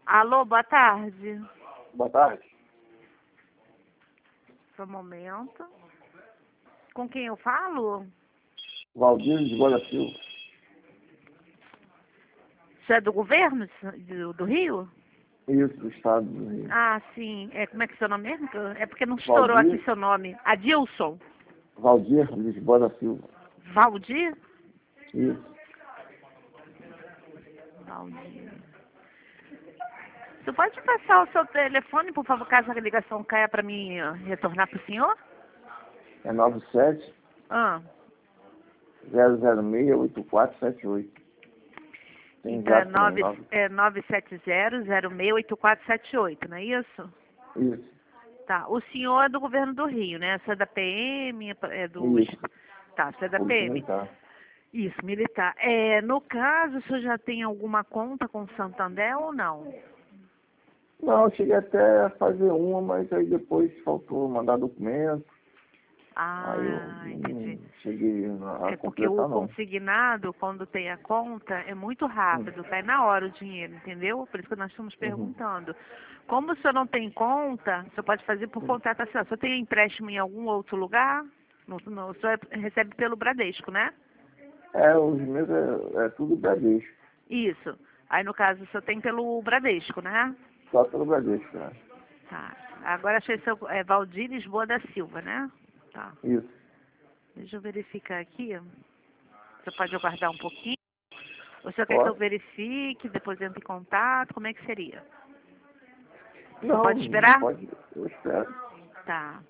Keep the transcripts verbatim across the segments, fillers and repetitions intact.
Alô, boa tarde. Boa tarde. Só um momento. Com quem eu falo? Valdir de Gola Silva. Você é do governo do, do Rio? Isso, do estado do Rio. Ah, sim. É, como é que é seu nome mesmo? É porque não estourou Valdir, aqui seu nome. Adilson. Valdir Lisboa da Silva. Valdir? Isso. Valdir. Você pode passar o seu telefone, por favor, caso a ligação caia para mim uh, retornar para o senhor? É nove sete Ah, zero zero seis oito quatro sete oito. Tem então é exato também, nove nove. é nove sete zero zero seis oito quatro sete oito, não é isso? Isso. Tá. O senhor é do governo do Rio, né? Você é da P M, é do... Isso. Tá, você é da Polícia P M. Militar. Isso, militar. É, no caso, o senhor já tem alguma conta com o Santander ou não? Não, eu cheguei até a fazer uma, mas aí depois faltou mandar documento. Aí eu Ah, entendi. não cheguei a É porque o completar, não. consignado, quando tem a conta, é muito Hum. rápido, cai na hora o dinheiro, entendeu? Por isso que nós estamos Uhum. perguntando. Como o senhor não tem conta, o senhor pode fazer por Hum. contratação. O senhor tem empréstimo em algum outro lugar? No, no, o senhor recebe pelo Bradesco, né? É, os meus é, é tudo Bradesco. Isso. Aí, no caso, o senhor tem pelo Bradesco, né? Só pelo Bradesco, né? Tá. Agora achei seu... É Valdir Lisboa da Silva, né? Tá. Isso. Deixa eu verificar aqui. Você pode aguardar um pouquinho? O senhor quer que eu Posso? verifique, depois entre em contato? Como é que seria? Você pode Não, esperar? pode. Eu espero. Tá.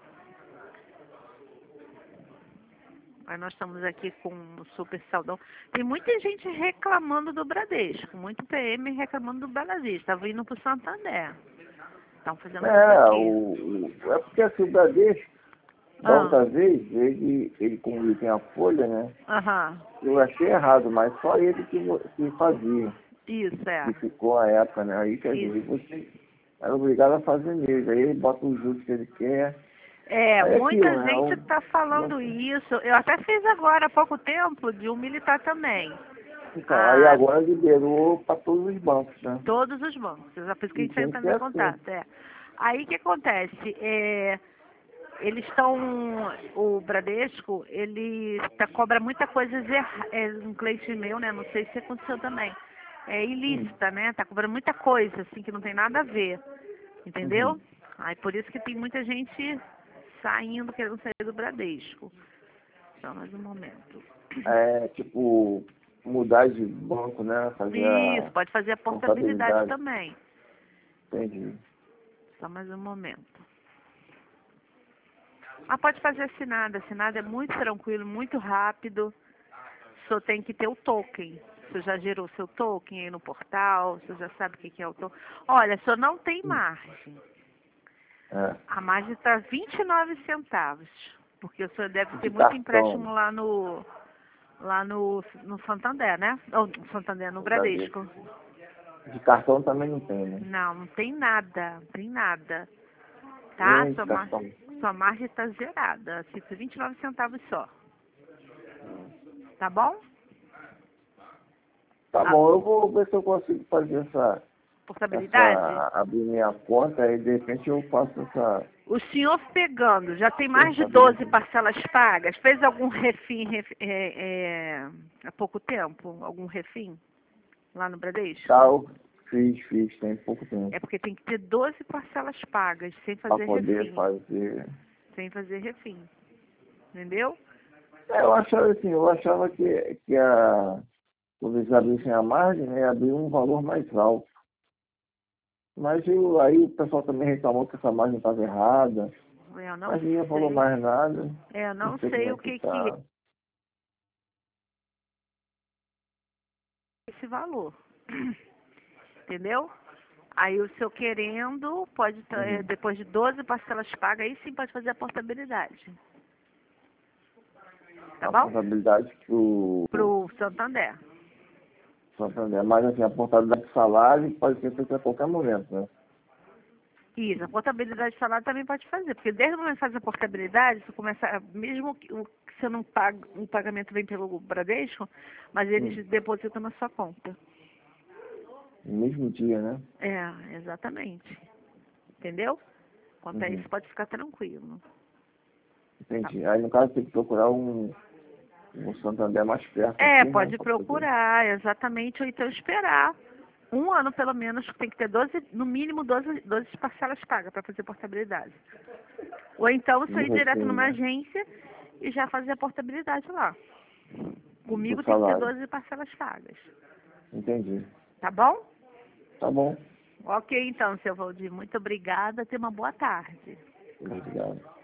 Aí nós estamos aqui com o Super Saldão. Tem muita gente reclamando do Bradesco. Muito P M reclamando do Bradesco. Estava indo para o Santander. Estão fazendo isso É, aqui. o, o- é porque assim, o Bradesco, da Ah, outra vez, ele, ele como ele tem a folha, né? aham. Eu achei errado, mas só ele que, vo- que fazia. Isso, é. Que ficou a época, né? Aí quer dizer, Isso. você era obrigado a fazer mesmo. Aí ele bota os juros que ele quer. É, Aí é muita aquilo, né? gente O, está falando não- isso. Eu até fiz agora, há pouco tempo, de um militar também. então, aí Ah, agora liberou para todos os bancos, né? todos os bancos. É por isso que a E gente está tem que entrando ser em assim. contato. É. Aí o que acontece? É, eles estão. O Bradesco, ele tá, cobra muita coisa errada. É um cliente meu, né? Não sei se aconteceu também. É Hum. ilícita, né? Tá cobrando muita coisa, assim, que não tem nada a ver. Uhum. Entendeu? Aí por isso que tem muita gente saindo, querendo sair do Bradesco. Só mais um momento. É, tipo, mudar de banco, né? Fazer Isso, a pode fazer a portabilidade contabilidade. também. Entendi. Só mais um momento. Ah, pode fazer assinada. Assinada é muito tranquilo, muito rápido. Só tem que ter o token. Você já gerou seu token aí no portal, você já sabe o que que é o token. Olha, só não tem Hum. margem. É. A margem está vinte e nove centavos. Porque o senhor deve ter De muito cartão, empréstimo lá no lá no, no Santander, né? Ou no Santander, no no Bradesco. Bradesco. De cartão também não tem, né? Não, não tem nada, não tem nada. Tá? Nem de Sua, mar... cartão. Sua margem está zerada. Fica vinte e nove centavos só. Hum. Tá bom? Tá A bom, eu vou ver se eu consigo fazer essa, portabilidade? essa, abrir minha conta e de repente eu faço essa O senhor pegando, já tem mais de doze portabilidade. parcelas pagas? Fez algum refim ref- é, é, há pouco tempo? Algum refim lá no Tá, Bradesco? eu fiz, fiz, tem pouco tempo. É porque tem que ter doze parcelas pagas, sem Pra fazer poder refim. fazer. Sem fazer refim. Entendeu? É, eu achava assim, eu achava que, que a, quando eles abrissem a margem, né, ia abrir um valor mais alto. Mas eu, aí o pessoal também reclamou que essa margem estava errada, Eu não mas ninguém falou sei. mais nada. É, eu Não não sei como sei é o que que que é tá. esse valor. Entendeu? Aí o seu querendo, pode, tá, é, Uhum. depois de doze parcelas pagas, aí sim pode fazer a portabilidade. Tá A bom? portabilidade que o Pro Santander. Santander, mas assim, a portabilidade de salário pode ser feita a qualquer momento, né? Isso, a portabilidade de salário também pode fazer, porque desde o momento que faz a portabilidade, você começa, mesmo que, o- que você não paga, o pagamento vem pelo Bradesco, mas Hum. eles depositam na sua conta. No mesmo dia, né? É, exatamente. Entendeu? Quanto a Uhum. isso, pode ficar tranquilo. Entendi. Aí, no caso, tem que procurar um, um Santander mais perto É, aqui, né? pode Pra poder... procurar, exatamente, ou então esperar. Um ano, pelo menos, tem que ter doze, no mínimo doze, doze parcelas pagas para fazer portabilidade. Ou então você Do ir direto recém, numa né? agência e já fazer a portabilidade lá. Do Comigo tem que ter salário. doze parcelas pagas. Entendi. Tá bom? Tá bom. Ok, então, seu Valdir. Muito obrigada. Tenha uma boa tarde. Obrigado.